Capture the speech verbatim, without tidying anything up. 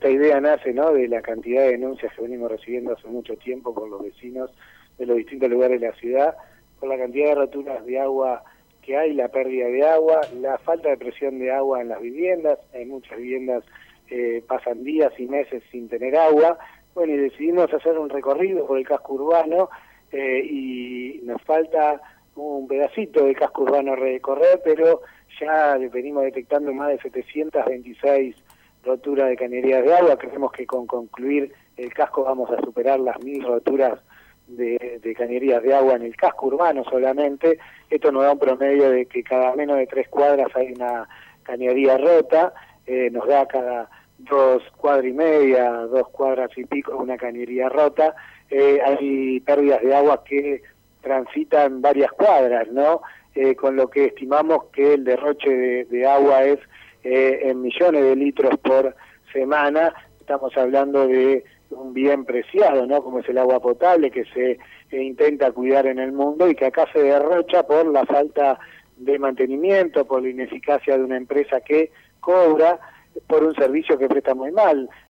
esta idea nace, ¿no?, de la cantidad de denuncias que venimos recibiendo hace mucho tiempo por los vecinos de los distintos lugares de la ciudad, por la cantidad de roturas de agua que hay, la pérdida de agua, la falta de presión de agua en las viviendas. En muchas viviendas eh, pasan días y meses sin tener agua. Bueno, y decidimos hacer un recorrido por el casco urbano eh, y nos falta un pedacito de casco urbano recorrer, pero ya venimos detectando más de setecientas veintiséis roturas de cañerías de agua. Creemos que con concluir el casco vamos a superar las mil roturas de, de cañerías de agua en el casco urbano solamente. Esto nos da un promedio de que cada menos de tres cuadras hay una cañería rota, eh, nos da cada dos cuadras y media, dos cuadras y pico una cañería rota. Eh, hay pérdidas de agua que transitan varias cuadras, ¿no? Eh, con lo que estimamos que el derroche de, de agua es eh, en millones de litros por semana. Estamos hablando de un bien preciado, ¿no?, como es el agua potable, que se eh, intenta cuidar en el mundo y que acá se derrocha por la falta de mantenimiento, por la ineficacia de una empresa que cobra por un servicio que presta muy mal.